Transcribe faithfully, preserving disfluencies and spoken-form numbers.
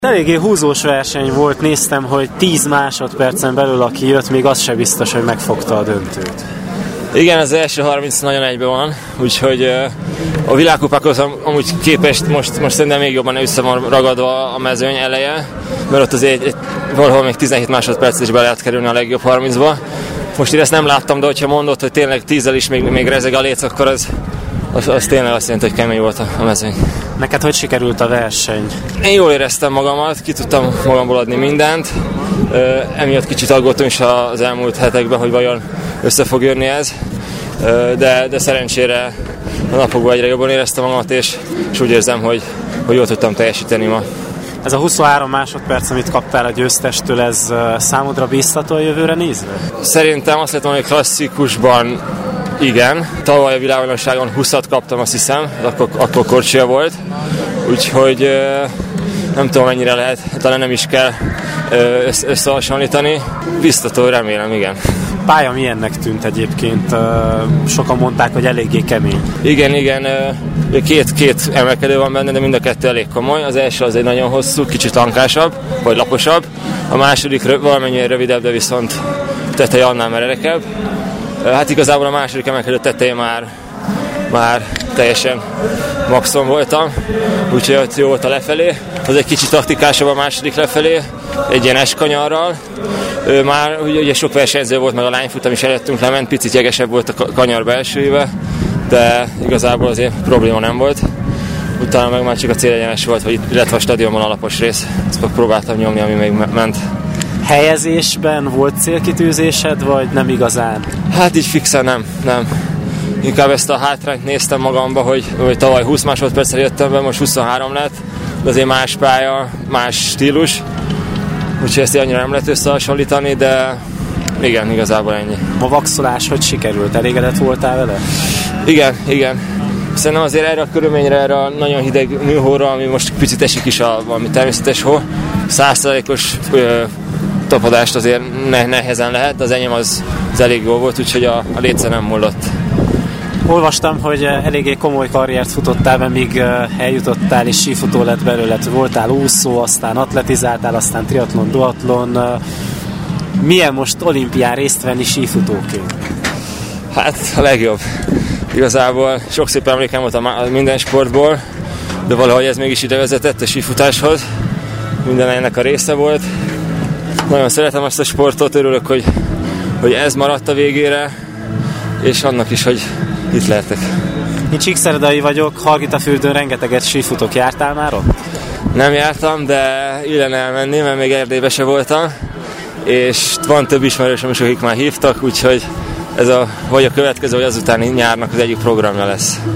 Eléggé húzós verseny volt, néztem, hogy tíz másodpercen belül, aki jött, még az se biztos, hogy megfogta a döntőt. Igen, az első harminc nagyon egyben van, úgyhogy a világkupákhoz amúgy képest most, most szerintem még jobban össze van ragadva a mezőny eleje, mert ott azért egy, valahol még tizenhét másodperc is be lehet kerülni a legjobb harmincba. Most én ezt nem láttam, de hogyha mondod, hogy tényleg tízzel is még, még rezeg a léc, akkor az, az, az tényleg azt jelenti, hogy kemény volt a, a mezőny. Neked hogy sikerült a verseny? Én jól éreztem magamat, ki tudtam magamból adni mindent. Emiatt kicsit aggódtam is az elmúlt hetekben, hogy vajon össze fog jönni ez. De, de szerencsére a napokban egyre jobban éreztem magamat, és, és úgy érzem, hogy, hogy jól tudtam teljesíteni ma. Ez a huszonhárom másodperc, amit kaptál a győztestől, ez számodra bíztató a jövőre nézve? Szerintem azt lehet mondani, hogy klasszikusban igen. Tavaly a világbajnokságon húszat kaptam, azt hiszem, akkor, akkor korcsia volt. Úgyhogy nem tudom, mennyire lehet, talán nem is kell összehasonlítani. Biztató, remélem, igen. Pálya milyennek tűnt egyébként? Sokan mondták, hogy eléggé kemény. Igen, igen. Két, két emelkedő van benne, de mind a kettő elég komoly. Az első az egy nagyon hosszú, kicsit lankásabb, vagy laposabb. A második valamennyire rövidebb, de viszont teteje annál meredekebb. Hát igazából a második emelkedő teteje már, már teljesen maxon voltam, úgyhogy ott jó volt a lefelé. Az egy kicsit taktikásabb a második lefelé, egy ilyen S-kanyarral. Ő már ugye sok versenyző volt, meg a lányfutam is előttünk lement, picit jegesebb volt a kanyar belsőjébe, de igazából azért probléma nem volt. Utána meg már csak a célegyenes volt, hogy illetve a stadionban alapos rész. Ezt próbáltam nyomni, ami még ment. Helyezésben volt célkitűzésed, vagy nem igazán? Hát így fixen nem, nem. Inkább ezt a hátrányt néztem magamba, hogy, hogy tavaly húsz másodperccel jöttem be, most huszonhárom lett, de azért más pálya, más stílus. Úgyhogy ezt annyira nem lehet összehasonlítani, de igen, igazából ennyi. A vakszolás hogy sikerült? Elégedett voltál vele? Igen, igen. Szerintem azért erre a körülményre, erre a nagyon hideg műhóra, ami most picit esik is a valami természetes hó, száz százalékos tapadást azért ne, nehezen lehet, de az enyém az, az elég jó volt, úgyhogy a, a léce nem mullott. Olvastam, hogy eléggé komoly karriert futottál be, míg eljutottál és sífutó lett belőle. Voltál úszó, aztán atletizáltál, aztán triatlon, duatlon. Milyen most olimpián részt venni sífutóként? Hát a legjobb. Igazából sok szép emlékem volt a minden sportból, de valahogy ez mégis ide vezetett a sífutáshoz. Minden ennek a része volt. Nagyon szeretem ezt a sportot, örülök, hogy, hogy ez maradt a végére, és annak is, hogy itt lehetek. Én Csíkszeredai vagyok, Hargitafürdőn rengeteget sífutok. Jártál már ott? Nem jártam, de illene elmenni, mert még Erdélybe se voltam, és van több ismerősöm is, akik már hívtak, úgyhogy ez a, vagy a következő, vagy azutáni nyárnak az egyik programja lesz.